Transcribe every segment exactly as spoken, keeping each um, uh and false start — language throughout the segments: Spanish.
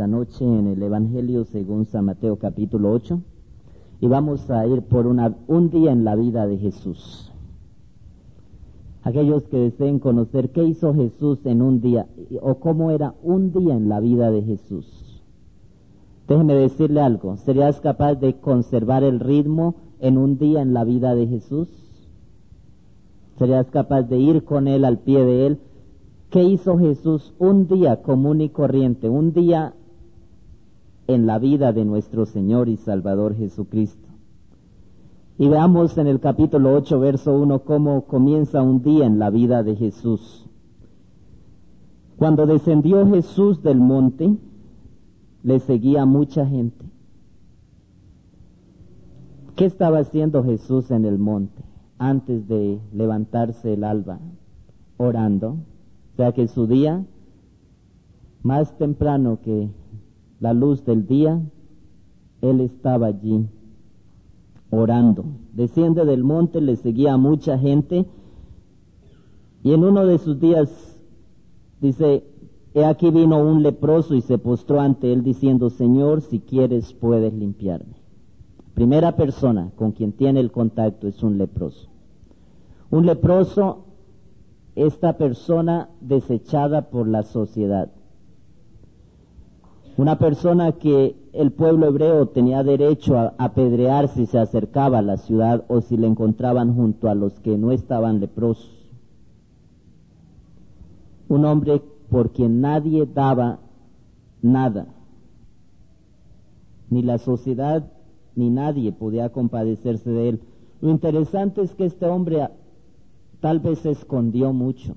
noche en el Evangelio según San Mateo capítulo ocho y vamos a ir por una, un día en la vida de Jesús. Aquellos que deseen conocer qué hizo Jesús en un día o cómo era un día en la vida de Jesús. Déjeme decirle algo, ¿serías capaz de conservar el ritmo en un día en la vida de Jesús? ¿Serías capaz de ir con Él, al pie de Él? ¿Qué hizo Jesús un día común y corriente, un día en la vida de nuestro Señor y Salvador Jesucristo? Y veamos en el capítulo ocho, verso uno, cómo comienza un día en la vida de Jesús. Cuando descendió Jesús del monte, le seguía mucha gente. ¿Qué estaba haciendo Jesús en el monte antes de levantarse el alba? Orando. O sea que su día, más temprano que la luz del día, Él estaba allí orando. Desciende del monte, le seguía mucha gente, y en uno de sus días dice, he aquí vino un leproso y se postró ante Él diciendo, Señor, si quieres puedes limpiarme. Primera persona con quien tiene el contacto es un leproso. Un leproso, esta persona desechada por la sociedad. Una persona que el pueblo hebreo tenía derecho a apedrear si se acercaba a la ciudad o si le encontraban junto a los que no estaban leprosos. Un hombre por quien nadie daba nada. Ni la sociedad ni nadie podía compadecerse de él. Lo interesante es que este hombre tal vez se escondió mucho.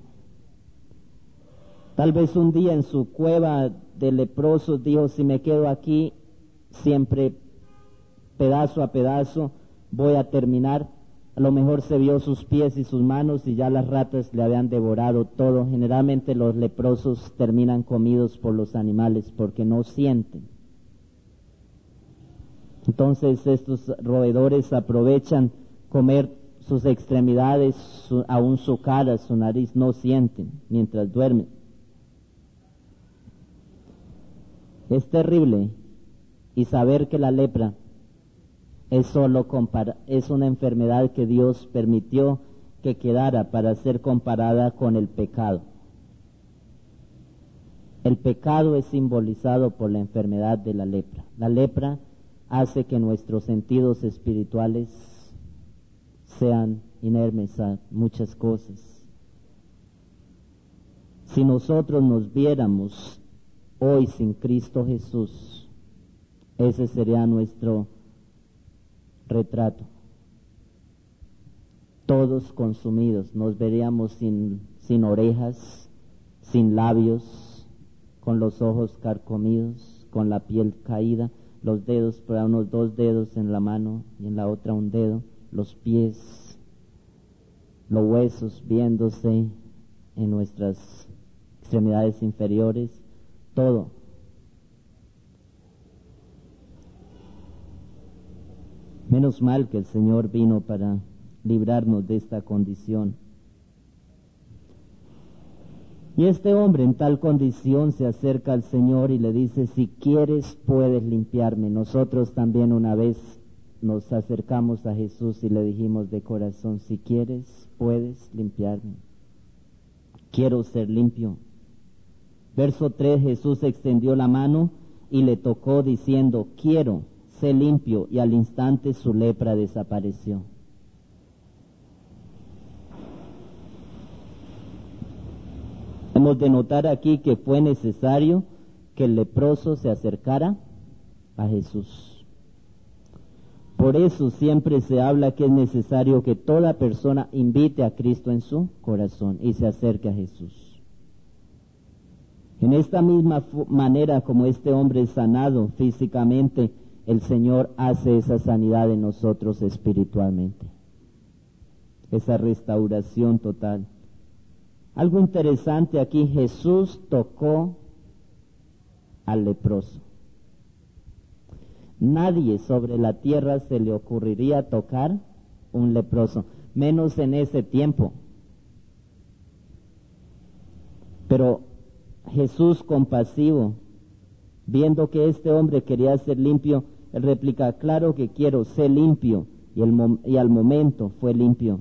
Tal vez un día en su cueva de leprosos dijo, si me quedo aquí, siempre pedazo a pedazo voy a terminar. A lo mejor se vio sus pies y sus manos y ya las ratas le habían devorado todo. Generalmente los leprosos terminan comidos por los animales porque no sienten. Entonces estos roedores aprovechan comer sus extremidades, su, aún su cara, su nariz, no sienten mientras duermen. Es terrible, y saber que la lepra es solo compara- es una enfermedad que Dios permitió que quedara para ser comparada con el pecado. El pecado es simbolizado por la enfermedad de la lepra. La lepra hace que nuestros sentidos espirituales sean inermes a muchas cosas. Si nosotros nos viéramos hoy sin Cristo Jesús, ese sería nuestro retrato. Todos consumidos, nos veríamos sin, sin orejas, sin labios, con los ojos carcomidos, con la piel caída, los dedos, para unos dos dedos en la mano y en la otra un dedo, los pies, los huesos viéndose en nuestras extremidades inferiores, todo. Menos mal que el Señor vino para librarnos de esta condición. Y este hombre en tal condición se acerca al Señor y le dice, si quieres puedes limpiarme. Nosotros también una vez nos acercamos a Jesús y le dijimos de corazón, si quieres puedes limpiarme. Quiero ser limpio. Verso tres, Jesús extendió la mano y le tocó diciendo, quiero, sé limpio, y al instante su lepra desapareció. Hemos de notar aquí que fue necesario que el leproso se acercara a Jesús. Por eso siempre se habla que es necesario que toda persona invite a Cristo en su corazón y se acerque a Jesús. En esta misma fu- manera como este hombre es sanado físicamente, el Señor hace esa sanidad en nosotros espiritualmente. Esa restauración total. Algo interesante aquí, Jesús tocó al leproso. Nadie sobre la tierra se le ocurriría tocar un leproso, menos en ese tiempo. Pero Jesús compasivo Viendo que este hombre quería ser limpio, él replica, claro que quiero, sé limpio, y, el mom- y al momento fue limpio.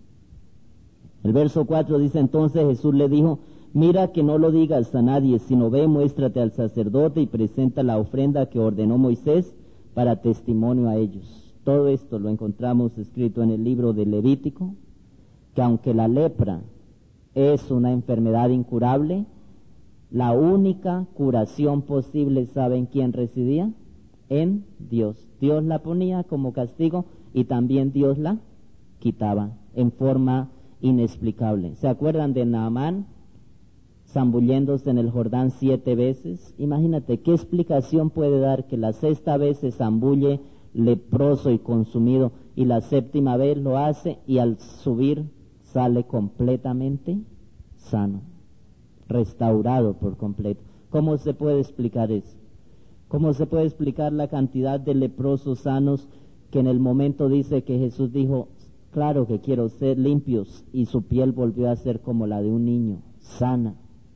El verso cuatro dice, entonces Jesús le dijo, mira que no lo digas a nadie, sino ve, muéstrate al sacerdote y presenta la ofrenda que ordenó Moisés para testimonio a ellos. Todo esto lo encontramos escrito en el libro de Levítico, que aunque la lepra es una enfermedad incurable, la única curación posible, ¿saben quién residía? En Dios. Dios la ponía como castigo y también Dios la quitaba en forma inexplicable. ¿Se acuerdan de Naamán zambulléndose en el Jordán siete veces? Imagínate, ¿qué explicación puede dar que la sexta vez se zambulle leproso y consumido y la séptima vez lo hace y al subir sale completamente sano, restaurado por completo? ¿Cómo se puede explicar eso? ¿Cómo se puede explicar la cantidad de leprosos sanos que en el momento dice que Jesús dijo, claro que quiero ser limpios, y su piel volvió a ser como la de un niño, sana,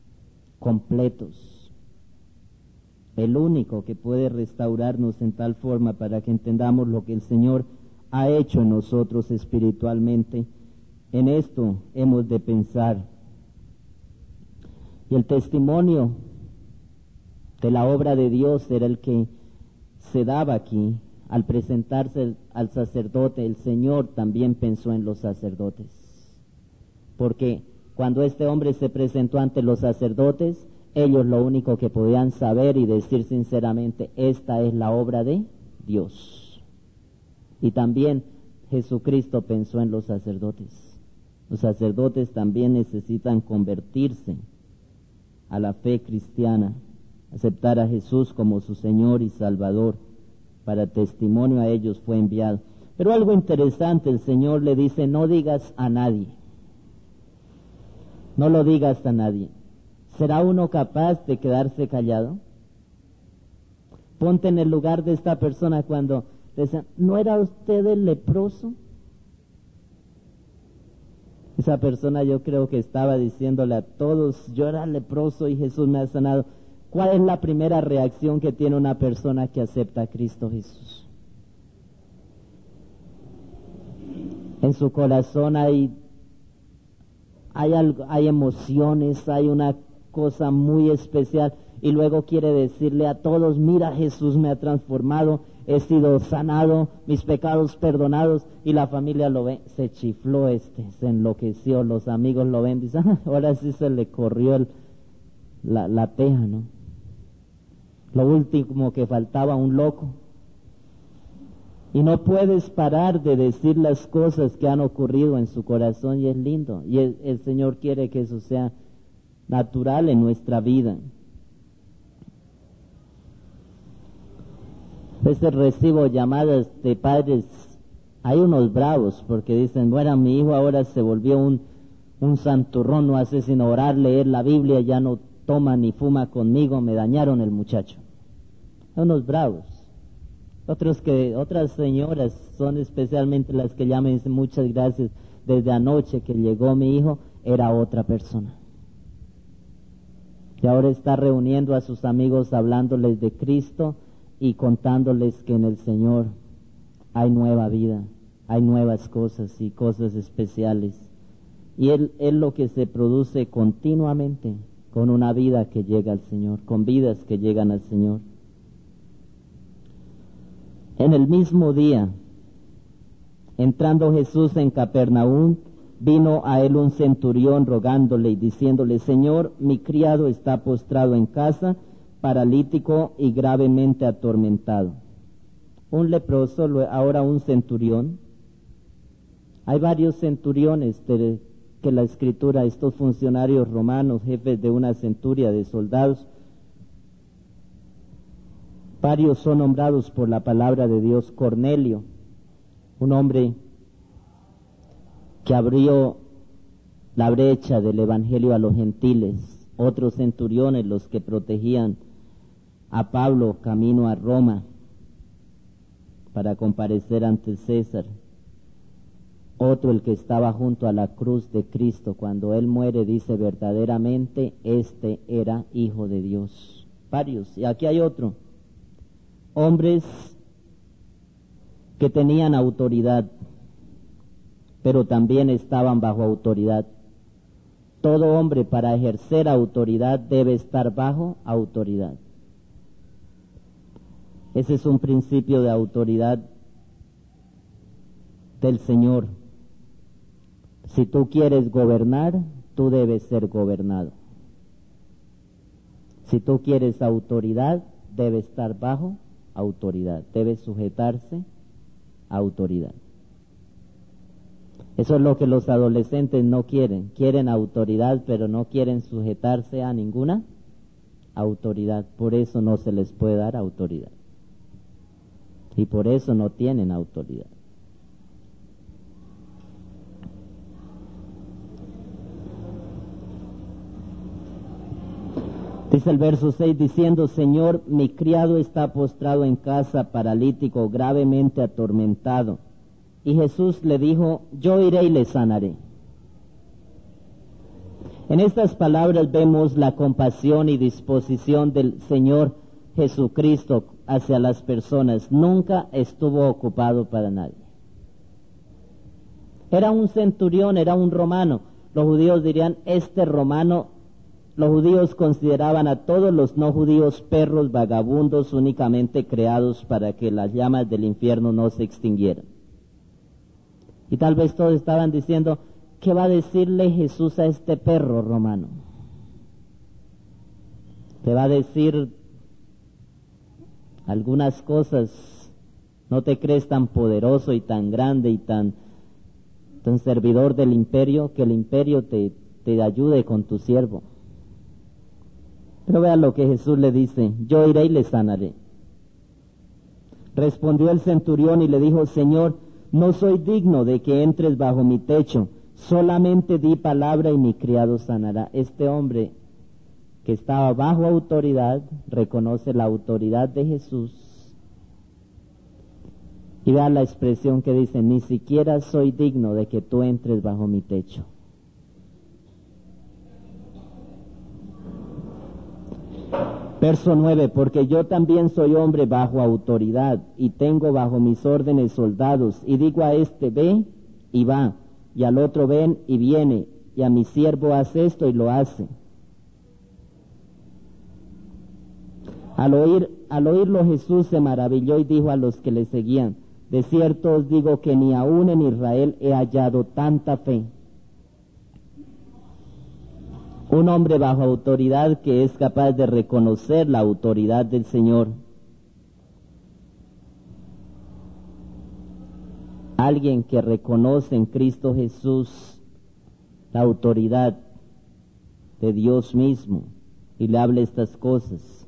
completos? El único que puede restaurarnos en tal forma para que entendamos lo que el Señor ha hecho en nosotros espiritualmente. En esto hemos de pensar. Y el testimonio de la obra de Dios era el que se daba aquí. Al presentarse al sacerdote, el Señor también pensó en los sacerdotes. Porque cuando este hombre se presentó ante los sacerdotes, ellos lo único que podían saber y decir sinceramente, esta es la obra de Dios. Y también Jesucristo pensó en los sacerdotes. Los sacerdotes también necesitan convertirse a la fe cristiana, aceptar a Jesús como su Señor y Salvador. Para testimonio a ellos fue enviado. Pero algo interesante, el Señor le dice, no digas a nadie. No lo digas a nadie. ¿Será uno capaz de quedarse callado? Ponte en el lugar de esta persona cuando decían, ¿no era usted el leproso? Esa persona yo creo que estaba diciéndole a todos, yo era leproso y Jesús me ha sanado. ¿Cuál es la primera reacción que tiene una persona que acepta a Cristo Jesús? En su corazón hay, hay, algo, hay emociones, hay una cosa muy especial, y luego quiere decirle a todos, mira, Jesús me ha transformado, he sido sanado, mis pecados perdonados, y la familia lo ve, se chifló este, se enloqueció, los amigos lo ven, dicen, ah, ahora sí se le corrió el, la, la teja, ¿no? Lo último que faltaba, un loco. Y no puedes parar de decir las cosas que han ocurrido en su corazón, y es lindo, y el, el Señor quiere que eso sea natural en nuestra vida. A veces recibo llamadas de padres, hay unos bravos, porque dicen, bueno, mi hijo ahora se volvió un, un santurrón, no hace sino orar, leer la Biblia, ya no toma ni fuma conmigo, me dañaron el muchacho. Hay unos bravos. Otros que, otras señoras son especialmente las que llaman y dicen, muchas gracias, desde anoche que llegó mi hijo, era otra persona. Y ahora está reuniendo a sus amigos, hablándoles de Cristo y contándoles que en el Señor hay nueva vida, hay nuevas cosas y cosas especiales. Y él es lo que se produce continuamente con una vida que llega al Señor, con vidas que llegan al Señor. En el mismo día, entrando Jesús en Capernaum, vino a él un centurión rogándole y diciéndole, Señor, mi criado está postrado en casa, paralítico y gravemente atormentado. Un leproso, ahora un centurión. Hay varios centuriones de, que la Escritura, estos funcionarios romanos, jefes de una centuria de soldados, varios son nombrados por la palabra de Dios. Cornelio, un hombre que abrió la brecha del evangelio a los gentiles. Otros centuriones, los que protegían a Pablo camino a Roma para comparecer ante César. Otro, el que estaba junto a la cruz de Cristo, cuando él muere dice, verdaderamente este era Hijo de Dios. varios. Y aquí hay otro. Hombres que tenían autoridad, pero también estaban bajo autoridad. Todo hombre para ejercer autoridad debe estar bajo autoridad. Ese es un principio de autoridad del Señor. Si tú quieres gobernar, tú debes ser gobernado. Si tú quieres autoridad, debe estar bajo autoridad, debe sujetarse a autoridad. Eso es lo que los adolescentes no quieren. Quieren autoridad, pero no quieren sujetarse a ninguna autoridad. Por eso no se les puede dar autoridad. Y por eso no tienen autoridad. Dice el verso seis, diciendo, Señor, mi criado está postrado en casa, paralítico, gravemente atormentado. Y Jesús le dijo, yo iré y le sanaré. En estas palabras vemos la compasión y disposición del Señor Jesucristo hacia las personas. Nunca estuvo ocupado para nadie. Era un centurión, era un romano. Los judíos dirían, este romano, los judíos consideraban a todos los no judíos perros vagabundos únicamente creados para que las llamas del infierno no se extinguieran. Y tal vez todos estaban diciendo, ¿qué va a decirle Jesús a este perro romano? Te va a decir algunas cosas, no te crees tan poderoso y tan grande y tan, tan servidor del imperio, que el imperio te, te ayude con tu siervo. Pero vean lo que Jesús le dice, yo iré y le sanaré. Respondió el centurión y le dijo, Señor, no soy digno de que entres bajo mi techo, solamente di palabra y mi criado sanará. Este hombre que estaba bajo autoridad, reconoce la autoridad de Jesús. Y vean la expresión que dice, ni siquiera soy digno de que tú entres bajo mi techo. Verso nueve, porque yo también soy hombre bajo autoridad, y tengo bajo mis órdenes soldados, y digo a este, ve, y va, y al otro ven, y viene, y a mi siervo hace esto, y lo hace. Al oír, al oírlo Jesús se maravilló y dijo a los que le seguían, de cierto os digo que ni aún en Israel he hallado tanta fe. Un hombre bajo autoridad que es capaz de reconocer la autoridad del Señor. Alguien que reconoce en Cristo Jesús la autoridad de Dios mismo y le habla estas cosas.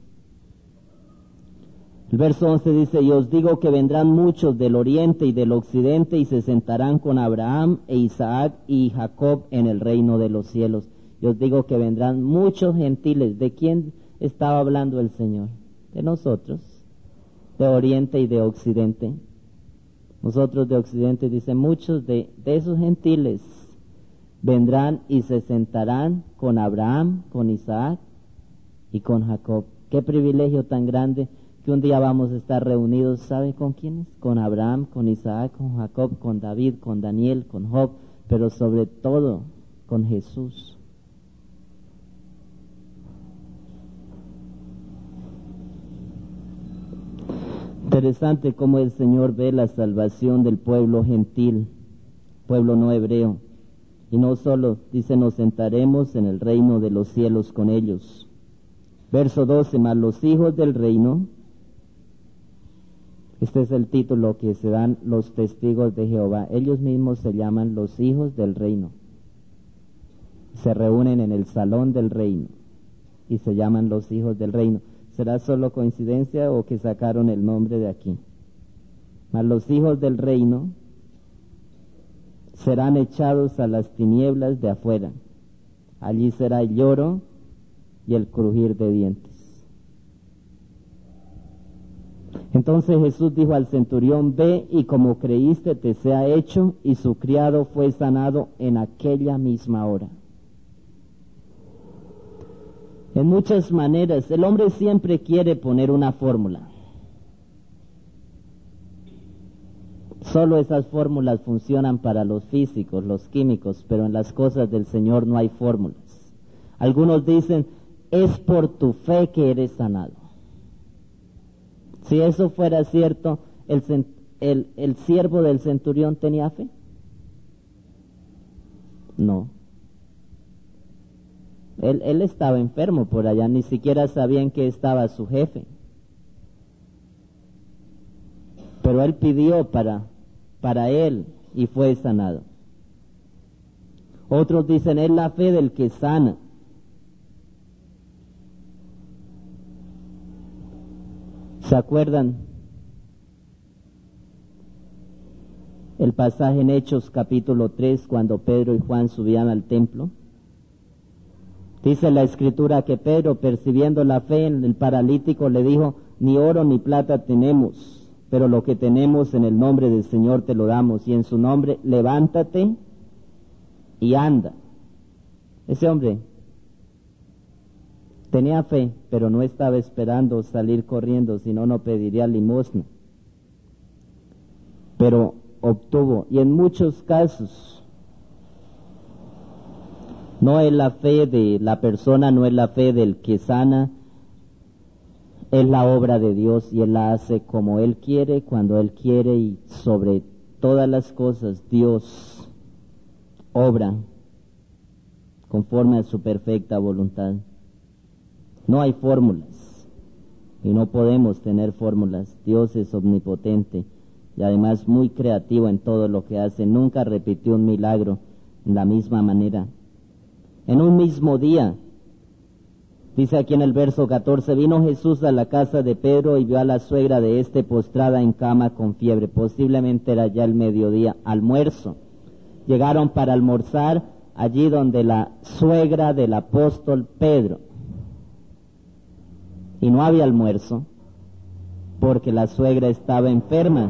El verso once dice, y os digo que vendrán muchos del oriente y del occidente y se sentarán con Abraham e Isaac y Jacob en el reino de los cielos. Y os digo que vendrán muchos gentiles. ¿De quién estaba hablando el Señor? De nosotros, de oriente y de occidente. Nosotros de occidente, dice, muchos de, de esos gentiles vendrán y se sentarán con Abraham, con Isaac y con Jacob. Qué privilegio tan grande que un día vamos a estar reunidos, ¿sabe con quiénes? Con Abraham, con Isaac, con Jacob, con David, con Daniel, con Job, pero sobre todo con Jesús. Interesante cómo el Señor ve la salvación del pueblo gentil, pueblo no hebreo. Y no solo, dice, nos sentaremos en el reino de los cielos con ellos. Verso doce, mas los hijos del reino, este es el título que se dan los testigos de Jehová. Ellos mismos se llaman los hijos del reino. Se reúnen en el salón del reino y se llaman los hijos del reino. ¿Será solo coincidencia o que sacaron el nombre de aquí? Mas los hijos del reino serán echados a las tinieblas de afuera. Allí será el lloro y el crujir de dientes. Entonces Jesús dijo al centurión, ve y como creíste te sea hecho, y su criado fue sanado en aquella misma hora. En muchas maneras, el hombre siempre quiere poner una fórmula. Solo esas fórmulas funcionan para los físicos, los químicos, pero en las cosas del Señor no hay fórmulas. Algunos dicen, es por tu fe que eres sanado. Si eso fuera cierto, el, el, el siervo del centurión tenía fe. No. Él, él estaba enfermo por allá, ni siquiera sabían que estaba su jefe. Pero él pidió para, para él y fue sanado. Otros dicen, es la fe del que sana. ¿Se acuerdan el pasaje en Hechos capítulo tres, cuando Pedro y Juan subían al templo? Dice la Escritura que Pedro, percibiendo la fe en el paralítico, le dijo, ni oro ni plata tenemos, pero lo que tenemos en el nombre del Señor te lo damos, y en su nombre levántate y anda. Ese hombre tenía fe, pero no estaba esperando salir corriendo, si no, no pediría limosna. Pero obtuvo, y en muchos casos, no es la fe de la persona, no es la fe del que sana, es la obra de Dios, y Él la hace como Él quiere, cuando Él quiere, y sobre todas las cosas Dios obra conforme a su perfecta voluntad. No hay fórmulas, y no podemos tener fórmulas. Dios es omnipotente y además muy creativo en todo lo que hace. Nunca repitió un milagro en la misma manera. En un mismo día, dice aquí en el verso catorce, vino Jesús a la casa de Pedro y vio a la suegra de éste postrada en cama con fiebre. Posiblemente era ya el mediodía, almuerzo. Llegaron para almorzar allí donde la suegra del apóstol Pedro. Y no había almuerzo, porque la suegra estaba enferma.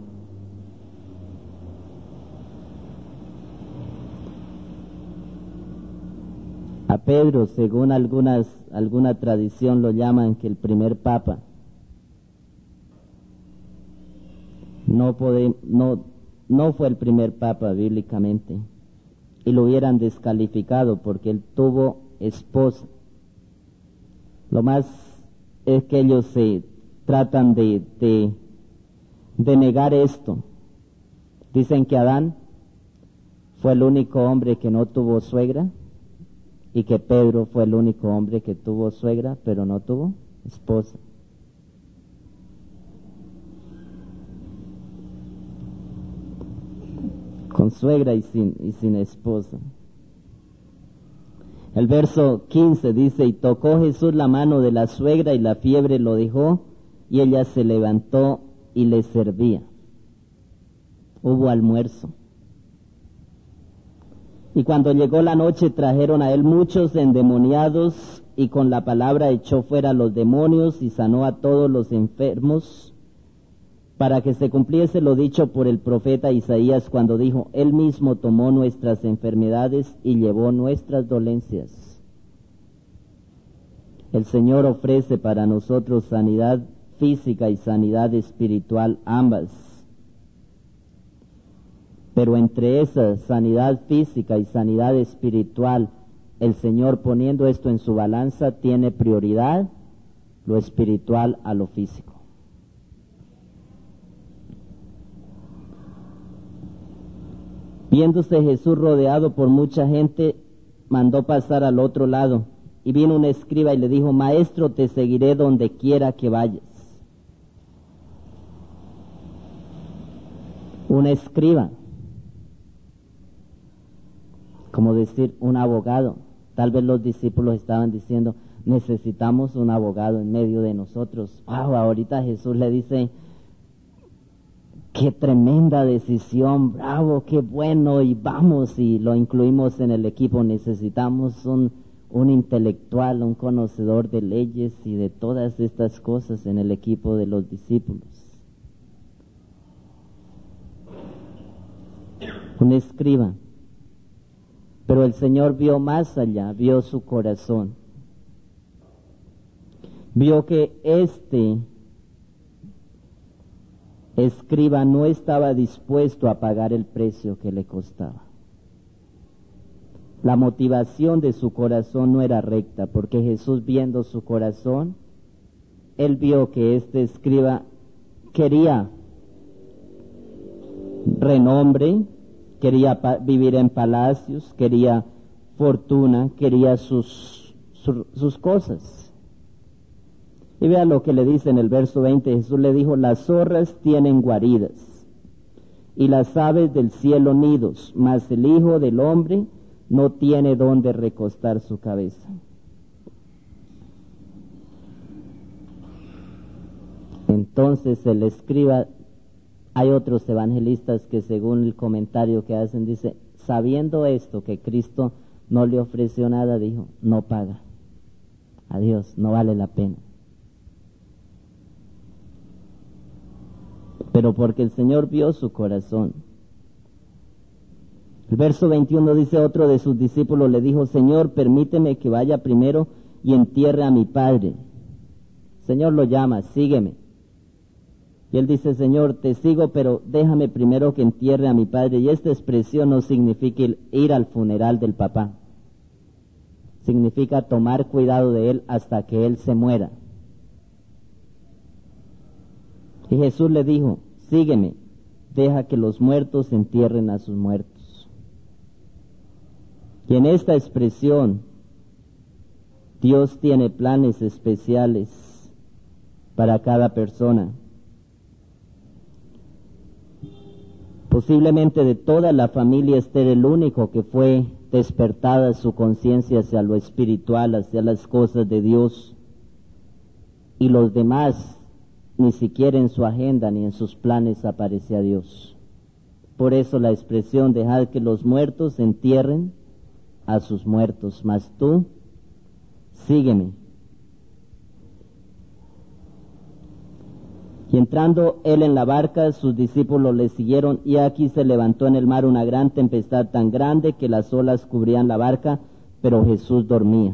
A Pedro, según algunas, alguna tradición, lo llaman que el primer papa. No, pode, no, no fue el primer papa bíblicamente, y lo hubieran descalificado porque él tuvo esposa. Lo más es que ellos se tratan de, de, de negar esto. Dicen que Adán fue el único hombre que no tuvo suegra, y que Pedro fue el único hombre que tuvo suegra, pero no tuvo esposa. Con suegra y sin, y sin esposa. El verso quince dice, y tocó Jesús la mano de la suegra y la fiebre lo dejó, y ella se levantó y le servía. Hubo almuerzo. Y cuando llegó la noche trajeron a él muchos endemoniados, y con la palabra echó fuera los demonios y sanó a todos los enfermos, para que se cumpliese lo dicho por el profeta Isaías cuando dijo, él mismo tomó nuestras enfermedades y llevó nuestras dolencias. El Señor ofrece para nosotros sanidad física y sanidad espiritual, ambas. Pero entre esa sanidad física y sanidad espiritual, el Señor, poniendo esto en su balanza, tiene prioridad lo espiritual a lo físico. Viéndose Jesús rodeado por mucha gente, mandó pasar al otro lado, y vino un escriba y le dijo, Maestro, te seguiré donde quiera que vayas. Un escriba, como decir un abogado. Tal vez los discípulos estaban diciendo, necesitamos un abogado en medio de nosotros. Wow, ahorita Jesús le dice, qué tremenda decisión, bravo, qué bueno, y vamos, y lo incluimos en el equipo. Necesitamos un, un intelectual, un conocedor de leyes y de todas estas cosas en el equipo de los discípulos. Un escriba. Pero el Señor vio más allá, vio su corazón. vio que este escriba no estaba dispuesto a pagar el precio que le costaba. La motivación de su corazón no era recta, porque Jesús, viendo su corazón, él vio que este escriba quería renombre, quería pa- vivir en palacios, quería fortuna, quería sus, su- sus cosas. Y vea lo que le dice en el verso veinte, Jesús le dijo: las zorras tienen guaridas y las aves del cielo nidos, mas el Hijo del Hombre no tiene dónde recostar su cabeza. Entonces el escriba, hay otros evangelistas que según el comentario que hacen, dice, sabiendo esto, que Cristo no le ofreció nada, dijo, no paga. Adiós, no vale la pena. Pero porque el Señor vio su corazón. El verso veintiuno dice, otro de sus discípulos le dijo, Señor, permíteme que vaya primero y entierre a mi padre. El Señor lo llama, sígueme. Y él dice, Señor, te sigo, pero déjame primero que entierre a mi padre. Y esta expresión no significa ir al funeral del papá. Significa tomar cuidado de él hasta que él se muera. Y Jesús le dijo, sígueme, deja que los muertos entierren a sus muertos. Y en esta expresión, Dios tiene planes especiales para cada persona. Posiblemente de toda la familia este era el único que fue despertada su conciencia hacia lo espiritual, hacia las cosas de Dios. Y los demás, ni siquiera en su agenda ni en sus planes aparecía Dios. Por eso la expresión, dejad que los muertos entierren a sus muertos, mas tú, sígueme. Y entrando él en la barca, sus discípulos le siguieron, y aquí se levantó en el mar una gran tempestad tan grande que las olas cubrían la barca, pero Jesús dormía.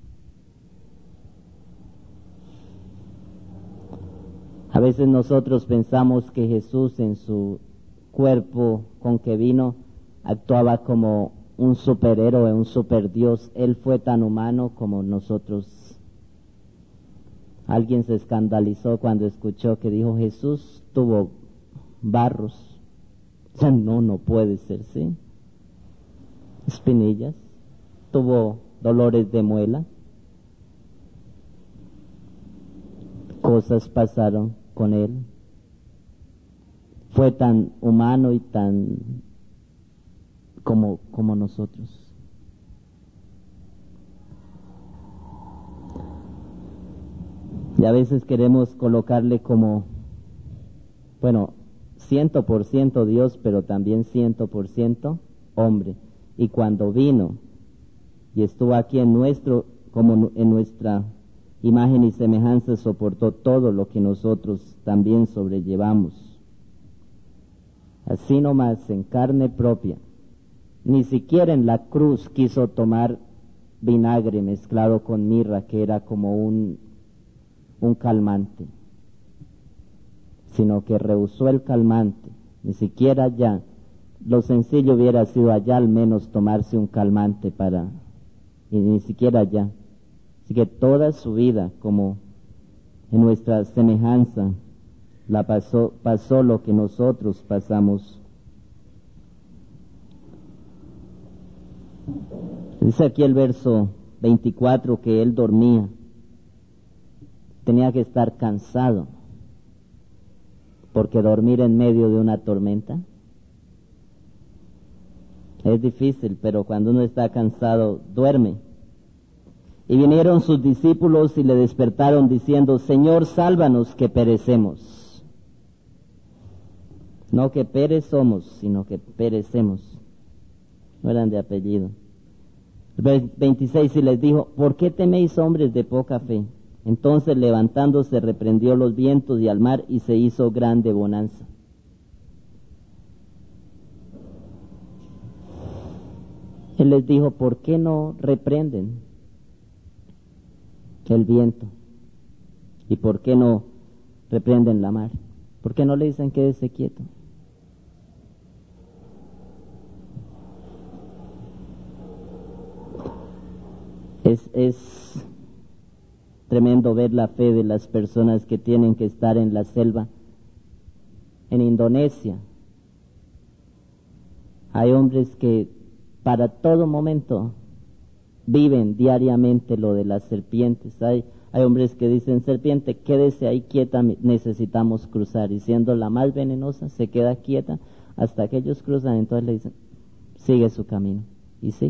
A veces nosotros pensamos que Jesús en su cuerpo con que vino actuaba como un superhéroe, un superdios. Él fue tan humano como nosotros. Alguien se escandalizó cuando escuchó que dijo Jesús tuvo barros. O sea, no, no puede ser, ¿sí? Espinillas. Tuvo dolores de muela. Cosas pasaron con él. Fue tan humano y tan como, como nosotros. Y a veces queremos colocarle como, bueno, ciento por ciento Dios, pero también ciento por ciento hombre. Y cuando vino y estuvo aquí en nuestro, como en nuestra imagen y semejanza, soportó todo lo que nosotros también sobrellevamos. Así nomás, en carne propia. Ni siquiera en la cruz quiso tomar vinagre mezclado con mirra, que era como un, un calmante, sino que rehusó el calmante. Ni siquiera ya, lo sencillo hubiera sido allá al menos tomarse un calmante para, y ni siquiera ya. Así que toda su vida, como en nuestra semejanza, la pasó, pasó lo que nosotros pasamos. Dice aquí el verso veinticuatro que él dormía. Tenía que estar cansado, porque dormir en medio de una tormenta es difícil, pero cuando uno está cansado, duerme. Y vinieron sus discípulos y le despertaron diciendo, Señor, sálvanos que perecemos. No que Pérez somos, sino que perecemos. No eran de apellido. veintiséis, y les dijo, ¿por qué teméis, hombres de poca fe? Entonces levantándose reprendió los vientos y al mar, y se hizo grande bonanza. Él les dijo, ¿por qué no reprenden el viento ¿Y por qué no reprenden la mar? ¿Por qué no le dicen quédese quieto? Es, es tremendo ver la fe de las personas que tienen que estar en la selva. En Indonesia hay hombres que para todo momento viven diariamente lo de las serpientes. Hay, hay hombres que dicen, serpiente, quédese ahí quieta, necesitamos cruzar. Y siendo la más venenosa, se queda quieta hasta que ellos cruzan. Entonces le dicen, sigue su camino. Y sí.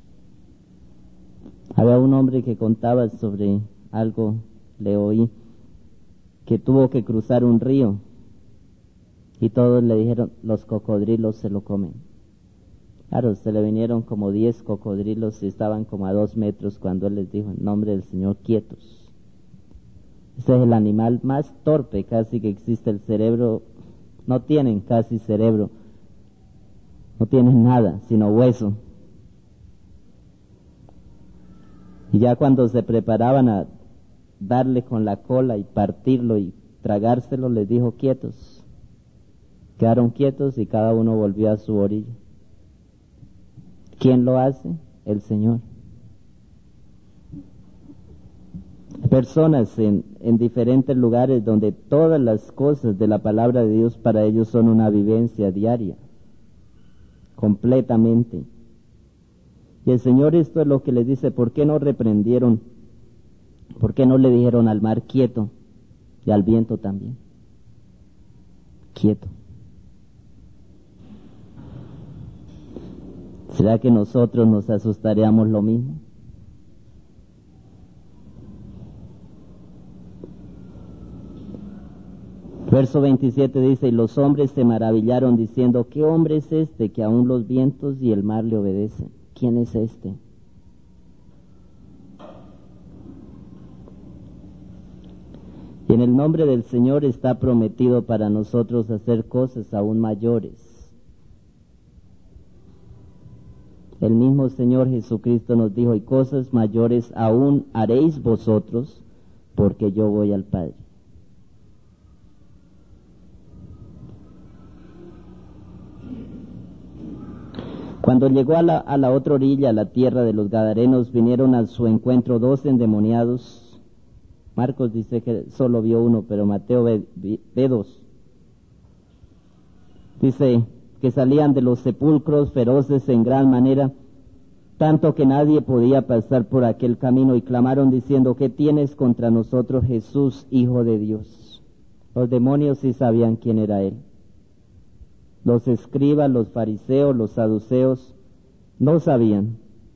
Había un hombre que contaba sobre algo, le oí, que tuvo que cruzar un río. Y todos le dijeron, los cocodrilos se lo comen. Claro, se le vinieron como diez cocodrilos y estaban como a dos metros cuando él les dijo, en nombre del Señor, quietos. Ese es el animal más torpe casi que existe. El cerebro, no tienen casi cerebro, no tienen nada, sino hueso. Y ya cuando se preparaban a darle con la cola y partirlo y tragárselo, les dijo quietos. Quedaron quietos y cada uno volvió a su orilla. ¿Quién lo hace? El Señor. Personas en, en diferentes lugares donde todas las cosas de la palabra de Dios para ellos son una vivencia diaria, completamente. Y el Señor esto es lo que les dice, ¿por qué no reprendieron? ¿Por qué no le dijeron al mar quieto y al viento también? Quieto. ¿Será que nosotros nos asustaríamos lo mismo? Verso veintisiete dice, y los hombres se maravillaron diciendo, ¿qué hombre es este que aún los vientos y el mar le obedecen? ¿Quién es este? Y en el nombre del Señor está prometido para nosotros hacer cosas aún mayores. El mismo Señor Jesucristo nos dijo, y cosas mayores aún haréis vosotros, porque yo voy al Padre. Cuando llegó a la, a la otra orilla, a la tierra de los Gadarenos, vinieron a su encuentro dos endemoniados. Marcos dice que solo vio uno, pero Mateo ve, ve dos. Dice que salían de los sepulcros feroces en gran manera, tanto que nadie podía pasar por aquel camino, y clamaron diciendo, ¿qué tienes contra nosotros, Jesús, Hijo de Dios? Los demonios sí sabían quién era él. Los escribas, los fariseos, los saduceos, no sabían.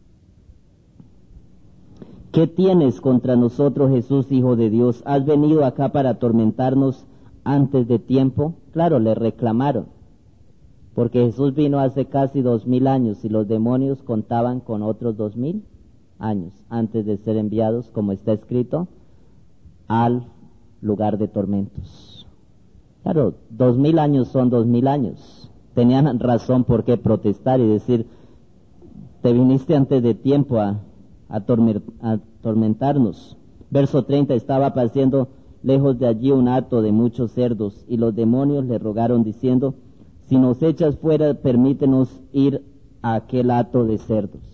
¿Qué tienes contra nosotros, Jesús, Hijo de Dios? ¿Has venido acá para atormentarnos antes de tiempo? Claro, le reclamaron, porque Jesús vino hace casi dos mil años y los demonios contaban con otros dos mil años antes de ser enviados, como está escrito, al lugar de tormentos. Claro, dos mil años son dos mil años. Tenían razón por qué protestar y decir, te viniste antes de tiempo a, a, tormer, a atormentarnos. Verso treinta, estaba pasando lejos de allí un hato de muchos cerdos, y los demonios le rogaron diciendo, si nos echas fuera, permítenos ir a aquel hato de cerdos.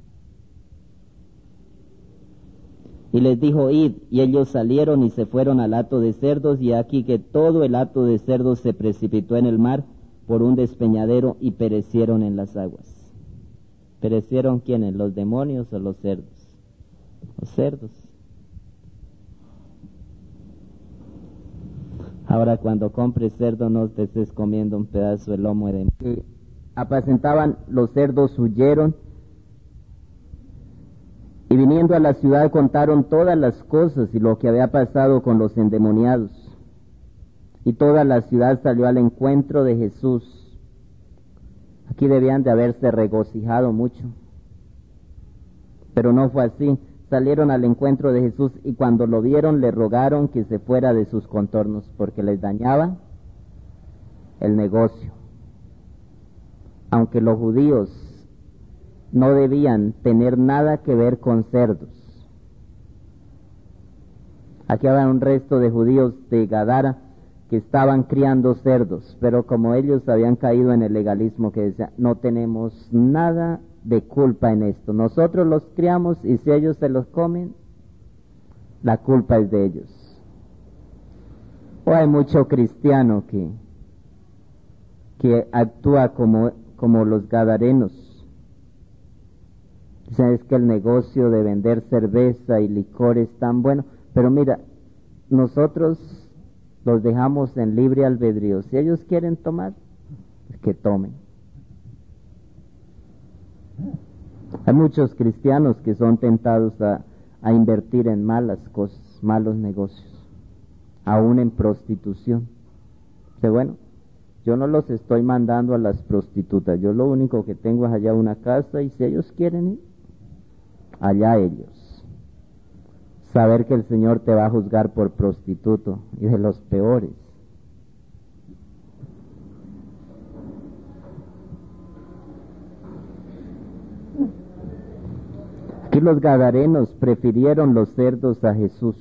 Y les dijo, id, y ellos salieron y se fueron al hato de cerdos, y aquí que todo el hato de cerdos se precipitó en el mar por un despeñadero y perecieron en las aguas. ¿Perecieron quiénes? ¿Los demonios o los cerdos? Los cerdos. Ahora cuando compres cerdo no te estés comiendo un pedazo de lomo de... Que apacentaban los cerdos huyeron, y viniendo a la ciudad contaron todas las cosas y lo que había pasado con los endemoniados. Y toda la ciudad salió al encuentro de Jesús. Aquí debían de haberse regocijado mucho, pero no fue así. Salieron al encuentro de Jesús y cuando lo vieron le rogaron que se fuera de sus contornos porque les dañaba el negocio. Aunque los judíos no debían tener nada que ver con cerdos. Aquí había un resto de judíos de Gadara que estaban criando cerdos, pero como ellos habían caído en el legalismo que decía, no tenemos nada de culpa en esto, nosotros los criamos y si ellos se los comen, la culpa es de ellos. O hay mucho cristiano que, que actúa como, como los gadarenos. Dicen, es que el negocio de vender cerveza y licor es tan bueno, pero mira, nosotros los dejamos en libre albedrío. Si ellos quieren tomar, que tomen. Hay muchos cristianos que son tentados a, a invertir en malas cosas, malos negocios, aún en prostitución. Dice, bueno, yo no los estoy mandando a las prostitutas, yo lo único que tengo es allá una casa y si ellos quieren ir, allá ellos. Saber que el Señor te va a juzgar por prostituto y de los peores. Aquí los gadarenos prefirieron los cerdos a Jesús.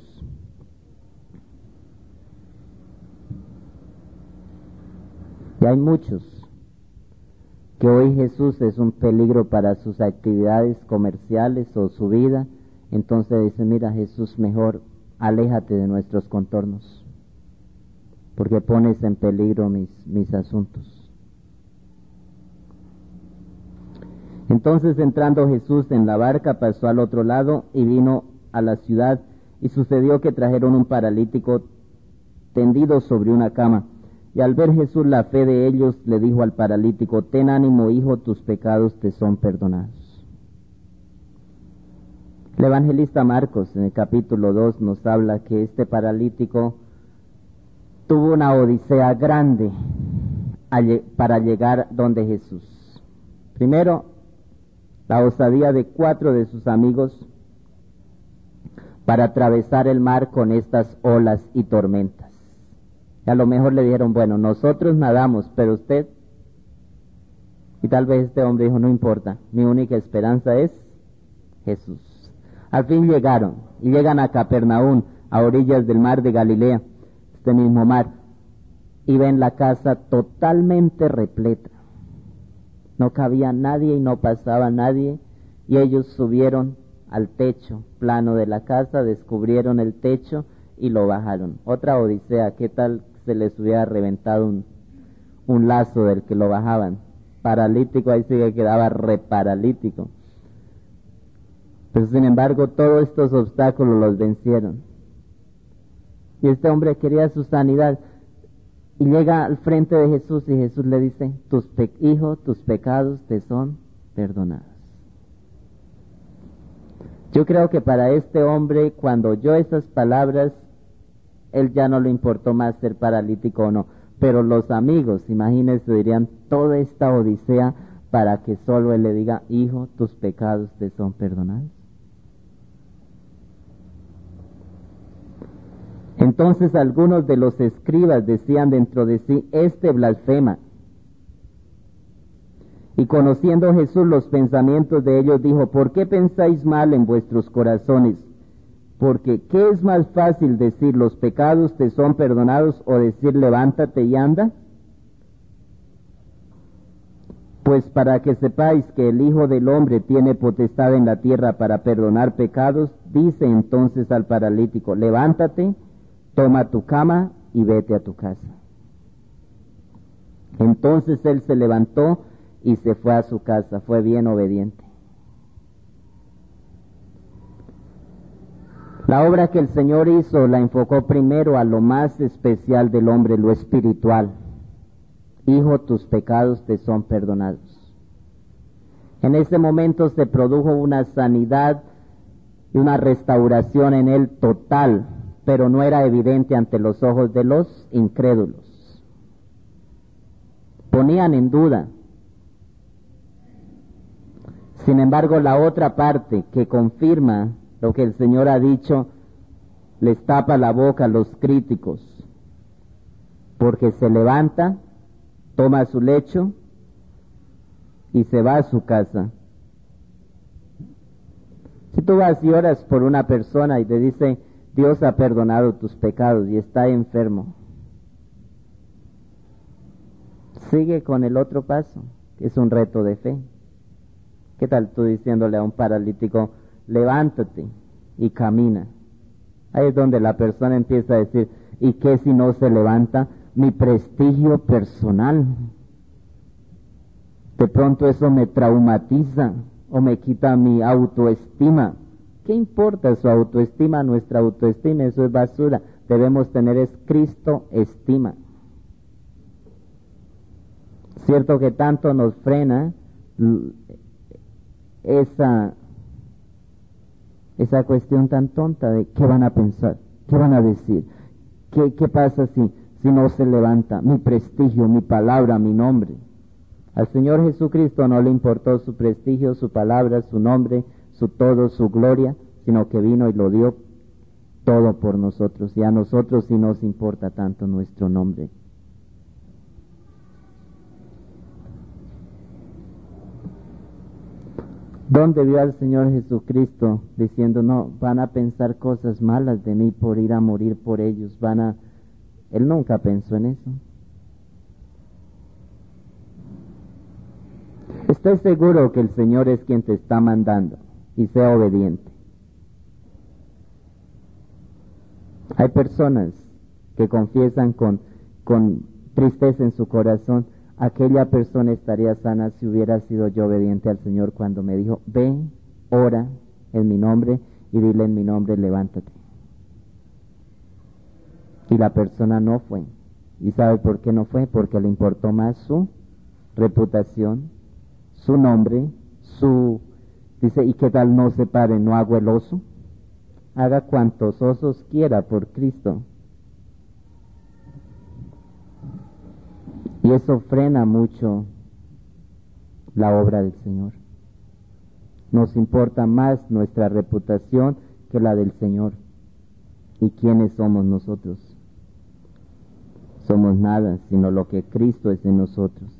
Y hay muchos que hoy Jesús es un peligro para sus actividades comerciales o su vida. Entonces dice, mira Jesús, mejor aléjate de nuestros contornos, porque pones en peligro mis, mis asuntos. Entonces entrando Jesús en la barca, pasó al otro lado y vino a la ciudad, y sucedió que trajeron un paralítico tendido sobre una cama. Y al ver Jesús la fe de ellos, le dijo al paralítico, ten ánimo, hijo, tus pecados te son perdonados. El evangelista Marcos en el capítulo dos nos habla que este paralítico tuvo una odisea grande para llegar donde Jesús. Primero, la osadía de cuatro de sus amigos para atravesar el mar con estas olas y tormentas. Y a lo mejor le dijeron, bueno, nosotros nadamos, pero usted... Y tal vez este hombre dijo, no importa, mi única esperanza es Jesús. Al fin llegaron, y llegan a Capernaum, a orillas del mar de Galilea, este mismo mar, y ven la casa totalmente repleta. No cabía nadie y no pasaba nadie, y ellos subieron al techo plano de la casa, descubrieron el techo y lo bajaron. Otra odisea, ¿qué tal se les hubiera reventado un, un lazo del que lo bajaban? Paralítico, ahí sí que quedaba reparalítico. Pero sin embargo, todos estos obstáculos los vencieron. Y este hombre quería su sanidad. Y llega al frente de Jesús y Jesús le dice, tus pe- hijo, tus pecados te son perdonados. Yo creo que para este hombre, cuando oyó esas palabras, él ya no le importó más ser paralítico o no. Pero los amigos, imagínense, dirían toda esta odisea para que solo él le diga, hijo, tus pecados te son perdonados. Entonces algunos de los escribas decían dentro de sí, este blasfema. Y conociendo Jesús los pensamientos de ellos, dijo, ¿por qué pensáis mal en vuestros corazones? Porque ¿qué es más fácil decir, los pecados te son perdonados, o decir, levántate y anda? Pues para que sepáis que el Hijo del Hombre tiene potestad en la tierra para perdonar pecados, dice entonces al paralítico, levántate, toma tu cama y vete a tu casa. Entonces él se levantó y se fue a su casa, fue bien obediente. La obra que el Señor hizo la enfocó primero a lo más especial del hombre, lo espiritual. Hijo, tus pecados te son perdonados. En ese momento se produjo una sanidad y una restauración en él total, pero no era evidente ante los ojos de los incrédulos. Ponían en duda. Sin embargo, la otra parte que confirma lo que el Señor ha dicho, les tapa la boca a los críticos, porque se levanta, toma su lecho y se va a su casa. Si tú vas y oras por una persona y te dice, Dios ha perdonado tus pecados y está enfermo. Sigue con el otro paso, que es un reto de fe. ¿Qué tal tú diciéndole a un paralítico, levántate y camina? Ahí es donde la persona empieza a decir, ¿y qué si no se levanta? Mi prestigio personal. De pronto eso me traumatiza o me quita mi autoestima. ¿Qué importa su autoestima? Nuestra autoestima, eso es basura. Debemos tener es Cristo estima. Cierto que tanto nos frena esa, esa cuestión tan tonta de qué van a pensar, qué van a decir, qué, qué pasa si, si no se levanta mi prestigio, mi palabra, mi nombre. Al Señor Jesucristo no le importó su prestigio, su palabra, su nombre, su todo, su gloria, sino que vino y lo dio todo por nosotros, y a nosotros sí nos importa tanto nuestro nombre. ¿Dónde vio al Señor Jesucristo diciendo, no, van a pensar cosas malas de mí por ir a morir por ellos? Van a... Él nunca pensó en eso. Estoy seguro que el Señor es quien te está mandando y sea obediente. Hay personas que confiesan con, con tristeza en su corazón, aquella persona estaría sana si hubiera sido yo obediente al Señor cuando me dijo, ve, ora en mi nombre y dile en mi nombre, levántate. Y la persona no fue. ¿Y sabe por qué no fue? Porque le importó más su reputación, su nombre, su... Dice, ¿y qué tal no se pare, no hago el oso? Haga cuantos osos quiera por Cristo. Y eso frena mucho la obra del Señor. Nos importa más nuestra reputación que la del Señor. ¿Y quiénes somos nosotros? Somos nada, sino lo que Cristo es en nosotros.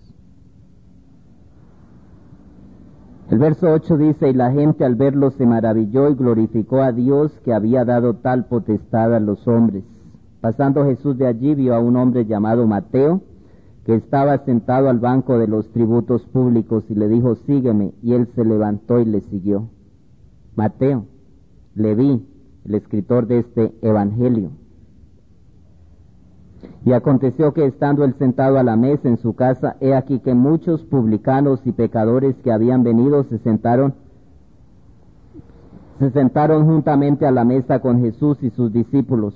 El verso ocho dice, y la gente al verlo se maravilló y glorificó a Dios que había dado tal potestad a los hombres. Pasando Jesús de allí vio a un hombre llamado Mateo, que estaba sentado al banco de los tributos públicos, y le dijo, sígueme, y él se levantó y le siguió. Mateo, Leví, el escritor de este evangelio. Y aconteció que estando él sentado a la mesa en su casa, he aquí que muchos publicanos y pecadores que habían venido se sentaron, se sentaron juntamente a la mesa con Jesús y sus discípulos.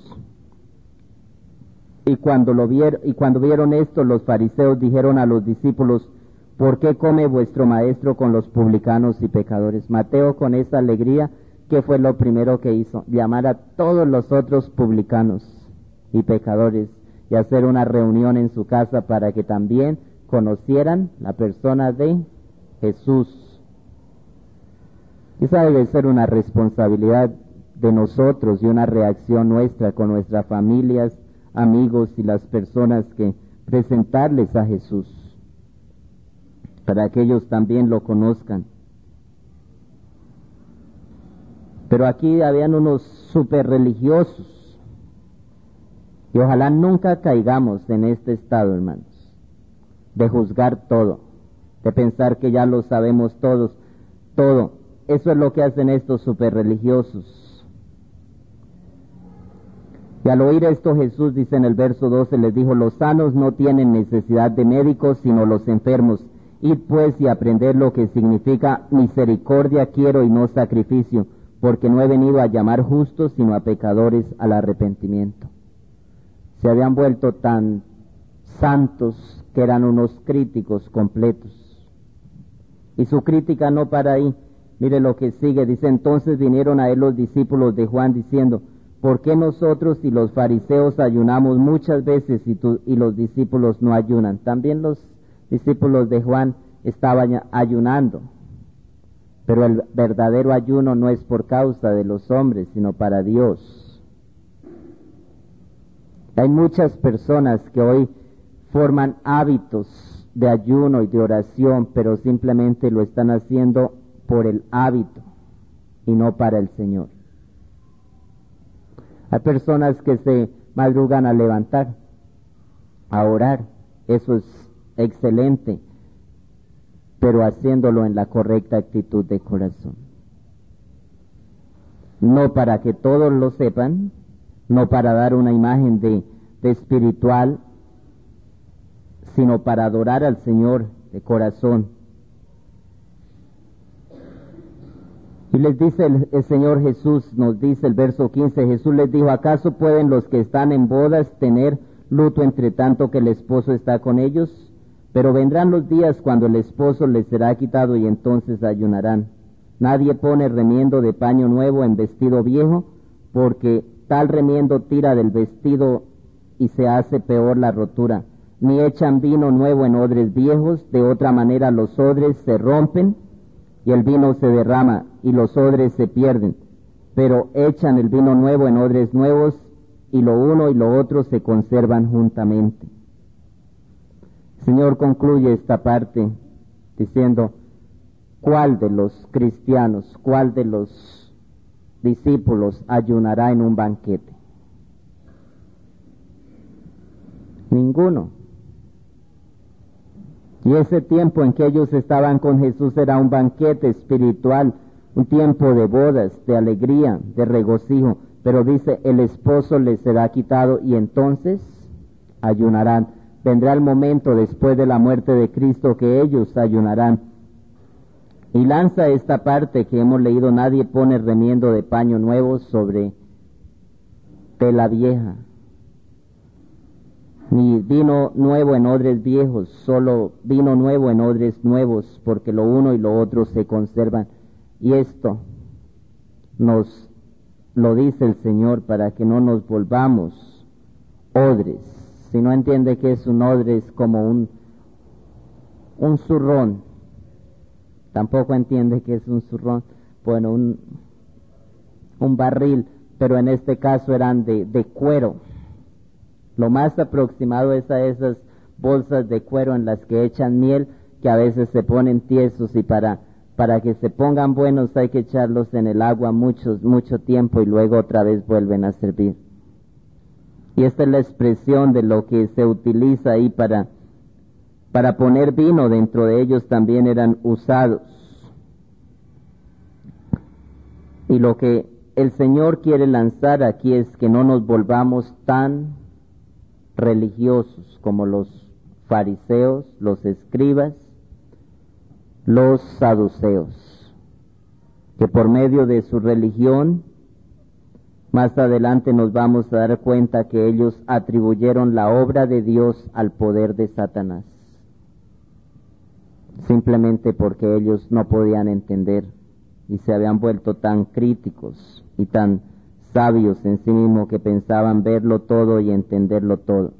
Y cuando lo vieron, y cuando vieron esto, los fariseos dijeron a los discípulos, ¿por qué come vuestro maestro con los publicanos y pecadores? Mateo, con esa alegría, ¿qué fue lo primero que hizo? Llamar a todos los otros publicanos y pecadores y hacer una reunión en su casa para que también conocieran la persona de Jesús. Esa debe ser una responsabilidad de nosotros y una reacción nuestra con nuestras familias, amigos y las personas que presentarles a Jesús, para que ellos también lo conozcan. Pero aquí habían unos super religiosos, y ojalá nunca caigamos en este estado, hermanos, de juzgar todo, de pensar que ya lo sabemos todos, todo. Eso es lo que hacen estos super religiosos. Y al oír esto Jesús, dice en el verso doce, les dijo, los sanos no tienen necesidad de médicos, sino los enfermos. Id pues y aprended lo que significa misericordia quiero y no sacrificio, porque no he venido a llamar justos, sino a pecadores al arrepentimiento. Se habían vuelto tan santos que eran unos críticos completos. Y su crítica no para ahí. Mire lo que sigue, dice, entonces vinieron a él los discípulos de Juan diciendo, ¿por qué nosotros y los fariseos ayunamos muchas veces y, tú, y los discípulos no ayunan? También los discípulos de Juan estaban ayunando, pero el verdadero ayuno no es por causa de los hombres, sino para Dios. Hay muchas personas que hoy forman hábitos de ayuno y de oración, pero simplemente lo están haciendo por el hábito y no para el Señor. Hay personas que se madrugan a levantar, a orar, eso es excelente, pero haciéndolo en la correcta actitud de corazón. No para que todos lo sepan, no para dar una imagen de, de espiritual, sino para adorar al Señor de corazón. Y les dice el, el Señor Jesús, nos dice el verso quince, Jesús les dijo, ¿acaso pueden los que están en bodas tener luto entre tanto que el esposo está con ellos? Pero vendrán los días cuando el esposo les será quitado y entonces ayunarán. Nadie pone remiendo de paño nuevo en vestido viejo, porque tal remiendo tira del vestido y se hace peor la rotura. Ni echan vino nuevo en odres viejos, de otra manera los odres se rompen y el vino se derrama y los odres se pierden. Pero echan el vino nuevo en odres nuevos y lo uno y lo otro se conservan juntamente. El Señor concluye esta parte diciendo, ¿cuál de los cristianos, cuál de los discípulos ayunará en un banquete? Ninguno. Y ese tiempo en que ellos estaban con Jesús era un banquete espiritual, un tiempo de bodas, de alegría, de regocijo. Pero dice, el esposo les será quitado y entonces ayunarán. Vendrá el momento después de la muerte de Cristo que ellos ayunarán. Y lanza esta parte que hemos leído, nadie pone remiendo de paño nuevo sobre tela vieja, ni vino nuevo en odres viejos, solo vino nuevo en odres nuevos, porque lo uno y lo otro se conservan. Y esto nos lo dice el Señor para que no nos volvamos odres. Si no entiende que es un odre, es como un, un zurrón. Tampoco entiende que es un zurrón, bueno, un, un barril, pero en este caso eran de, de cuero. Lo más aproximado es a esas bolsas de cuero en las que echan miel, que a veces se ponen tiesos y para, para que se pongan buenos hay que echarlos en el agua muchos, mucho tiempo y luego otra vez vuelven a servir. Y esta es la expresión de lo que se utiliza ahí para, para poner vino. Dentro de ellos también eran usados. Y lo que el Señor quiere lanzar aquí es que no nos volvamos tan religiosos como los fariseos, los escribas, los saduceos, que por medio de su religión, más adelante nos vamos a dar cuenta que ellos atribuyeron la obra de Dios al poder de Satanás, simplemente porque ellos no podían entender y se habían vuelto tan críticos y tan sabios en sí mismos que pensaban verlo todo y entenderlo todo.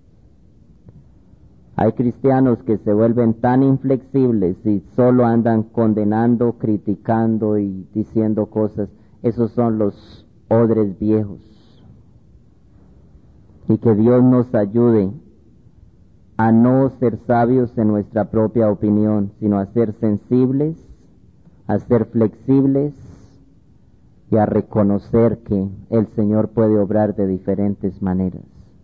Hay cristianos que se vuelven tan inflexibles y solo andan condenando, criticando y diciendo cosas. Esos son los odres viejos. Y que Dios nos ayude a no ser sabios en nuestra propia opinión, sino a ser sensibles, a ser flexibles, y a reconocer que el Señor puede obrar de diferentes maneras.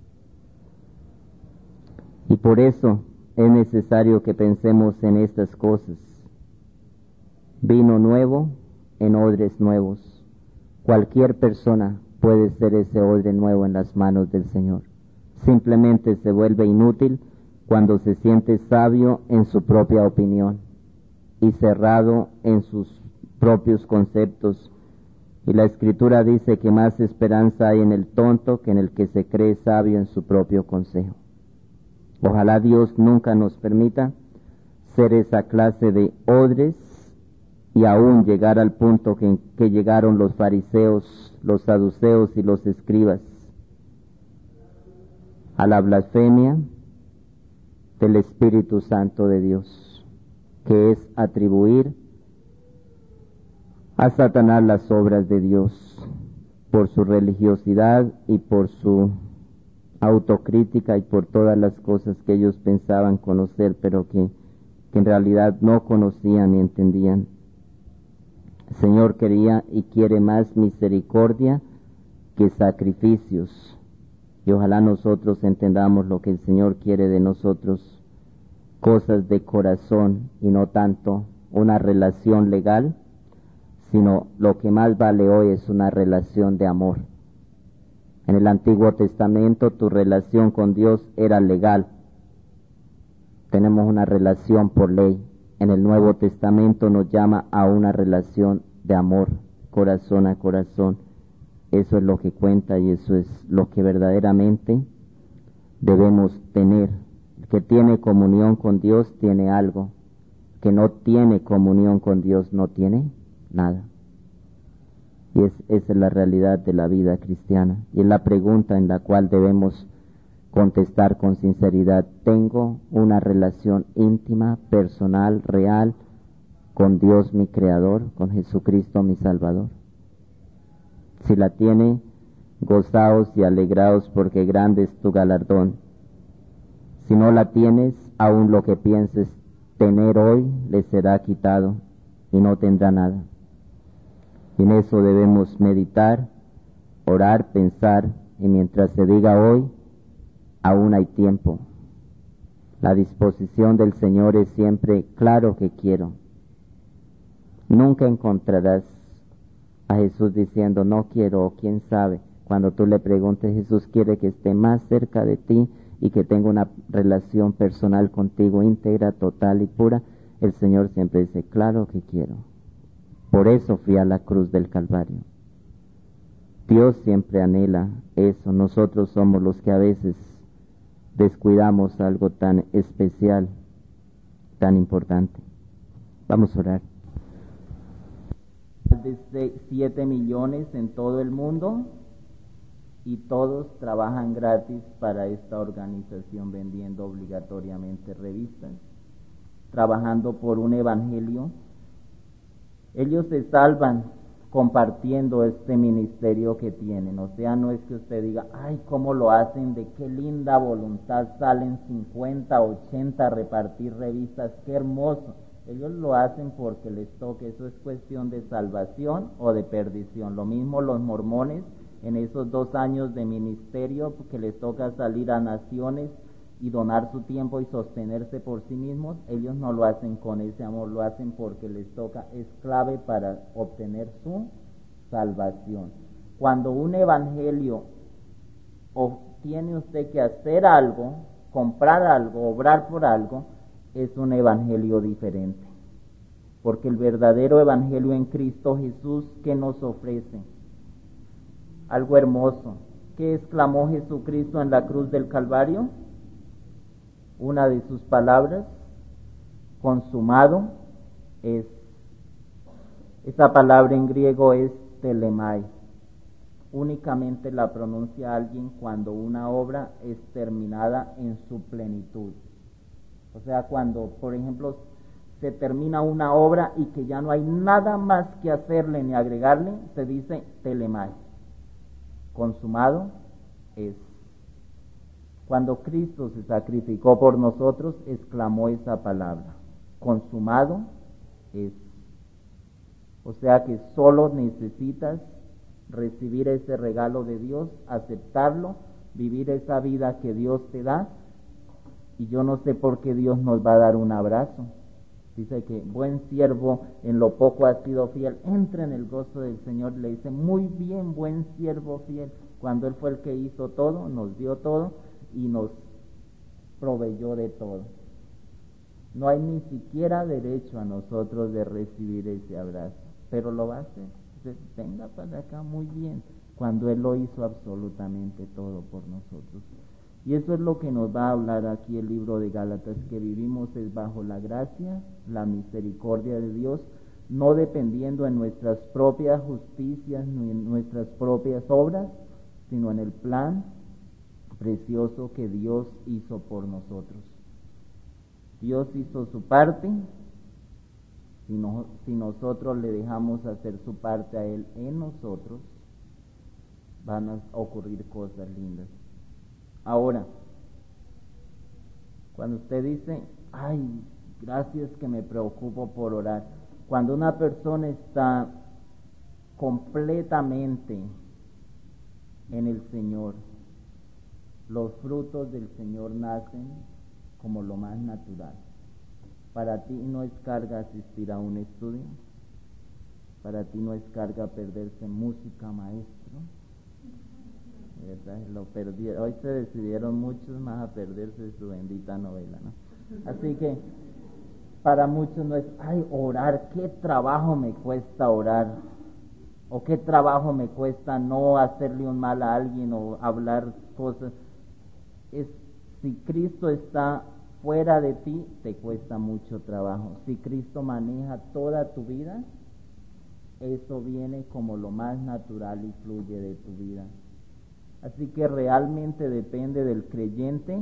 Y por eso es necesario que pensemos en estas cosas. Vino nuevo en odres nuevos. Cualquier persona puede ser ese odre nuevo en las manos del Señor. Simplemente se vuelve inútil cuando se siente sabio en su propia opinión y cerrado en sus propios conceptos. Y la Escritura dice que más esperanza hay en el tonto que en el que se cree sabio en su propio consejo. Ojalá Dios nunca nos permita ser esa clase de odres y aún llegar al punto que, que llegaron los fariseos, los saduceos y los escribas, a la blasfemia del Espíritu Santo de Dios, que es atribuir a Satanás las obras de Dios por su religiosidad y por su autocrítica y por todas las cosas que ellos pensaban conocer, pero que, que en realidad no conocían ni entendían. El Señor quería y quiere más misericordia que sacrificios. Y ojalá nosotros entendamos lo que el Señor quiere de nosotros, cosas de corazón y no tanto una relación legal, sino lo que más vale hoy es una relación de amor. En el Antiguo Testamento tu relación con Dios era legal. Tenemos una relación por ley. En el Nuevo Testamento nos llama a una relación de amor, corazón a corazón. Eso es lo que cuenta y eso es lo que verdaderamente debemos tener. El que tiene comunión con Dios tiene algo. El que no tiene comunión con Dios no tiene nada. Y es, esa es la realidad de la vida cristiana. Y es la pregunta en la cual debemos contestar con sinceridad. ¿Tengo una relación íntima, personal, real con Dios mi Creador, con Jesucristo mi Salvador? Si la tiene, gozaos y alegraos porque grande es tu galardón. Si no la tienes, aún lo que pienses tener hoy le será quitado y no tendrá nada. Y en eso debemos meditar, orar, pensar, y mientras se diga hoy, aún hay tiempo. La disposición del Señor es siempre, claro que quiero. Nunca encontrarás a Jesús diciendo, no quiero, o quién sabe. Cuando tú le preguntes, Jesús quiere que esté más cerca de ti y que tenga una relación personal contigo, íntegra, total y pura, el Señor siempre dice, claro que quiero. Por eso fui a la cruz del Calvario. Dios siempre anhela eso. Nosotros somos los que a veces descuidamos algo tan especial, tan importante. Vamos a orar. De siete millones en todo el mundo y todos trabajan gratis para esta organización vendiendo obligatoriamente revistas, trabajando por un evangelio. Ellos se salvan compartiendo este ministerio que tienen. O sea, no es que usted diga, ay, cómo lo hacen, de qué linda voluntad salen cincuenta, ochenta a repartir revistas, qué hermoso. Ellos lo hacen porque les toque, eso es cuestión de salvación o de perdición. Lo mismo los mormones en esos dos años de ministerio que les toca salir a naciones y donar su tiempo y sostenerse por sí mismos, ellos no lo hacen con ese amor, lo hacen porque les toca, es clave para obtener su salvación. Cuando un evangelio, o tiene usted que hacer algo, comprar algo, obrar por algo, es un evangelio diferente. Porque el verdadero evangelio en Cristo Jesús, ¿qué nos ofrece? Algo hermoso. ¿Qué exclamó Jesucristo en la cruz del Calvario? Una de sus palabras, consumado es. Esa palabra en griego es telemai. Únicamente la pronuncia alguien cuando una obra es terminada en su plenitud. O sea, cuando, por ejemplo, se termina una obra y que ya no hay nada más que hacerle ni agregarle, se dice telemai. Consumado es. Cuando Cristo se sacrificó por nosotros, exclamó esa palabra. Consumado es. O sea que solo necesitas recibir ese regalo de Dios, aceptarlo, vivir esa vida que Dios te da. Y yo no sé por qué Dios nos va a dar un abrazo. Dice que buen siervo, en lo poco has sido fiel, entra en el gozo del Señor. Le dice, muy bien, buen siervo fiel. Cuando Él fue el que hizo todo, nos dio todo y nos proveyó de todo. No hay ni siquiera derecho a nosotros de recibir ese abrazo, pero lo va a hacer. Entonces, venga para acá, muy bien, cuando Él lo hizo absolutamente todo por nosotros. Y eso es lo que nos va a hablar aquí el libro de Gálatas, que vivimos es bajo la gracia, la misericordia de Dios, no dependiendo en nuestras propias justicias ni en nuestras propias obras, sino en el plan precioso que Dios hizo por nosotros. Dios hizo su parte, si, no, si nosotros le dejamos hacer su parte a Él en nosotros, van a ocurrir cosas lindas. Ahora, cuando usted dice, ay, gracias que me preocupo por orar, cuando una persona está completamente en el Señor. Los frutos del Señor nacen como lo más natural. Para ti no es carga asistir a un estudio. Para ti no es carga perderse música, maestro. ¿Verdad? Lo perdí. Hoy se decidieron muchos más a perderse su bendita novela, ¿no? Así que para muchos no es, ay, orar, qué trabajo me cuesta orar. O qué trabajo me cuesta no hacerle un mal a alguien o hablar cosas. Es, si Cristo está fuera de ti, te cuesta mucho trabajo. Si Cristo maneja toda tu vida, eso viene como lo más natural y fluye de tu vida. Así que realmente depende del creyente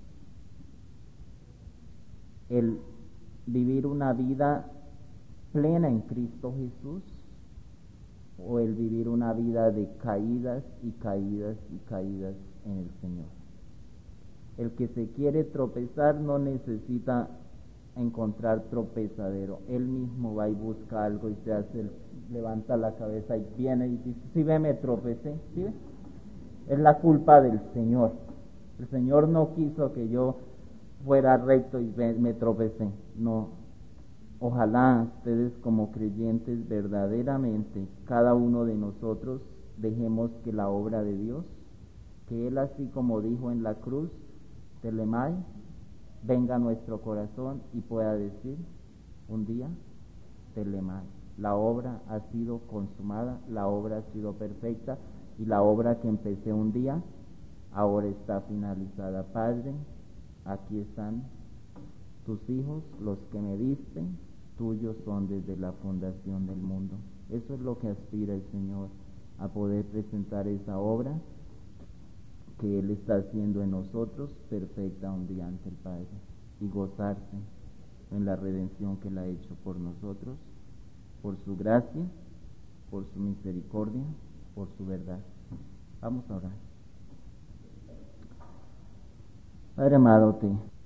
el vivir una vida plena en Cristo Jesús o el vivir una vida de caídas y caídas y caídas en el Señor. El que se quiere tropezar no necesita encontrar tropezadero. Él mismo va y busca algo y se hace, levanta la cabeza y viene y dice, si ve, me tropecé, ¿sí ve? Es la culpa del Señor. El Señor no quiso que yo fuera recto y me tropecé. No. Ojalá ustedes como creyentes verdaderamente, cada uno de nosotros, dejemos que la obra de Dios, que Él así como dijo en la cruz, Telemai, venga a nuestro corazón y pueda decir un día, Telemai, la obra ha sido consumada, la obra ha sido perfecta y la obra que empecé un día, ahora está finalizada. Padre, aquí están tus hijos, los que me diste, tuyos son desde la fundación del mundo. Eso es lo que aspira el Señor, a poder presentar esa obra que Él está haciendo en nosotros, perfecta un día ante el Padre, y gozarse en la redención que Él ha hecho por nosotros, por su gracia, por su misericordia, por su verdad. Vamos a orar. Padre amado, te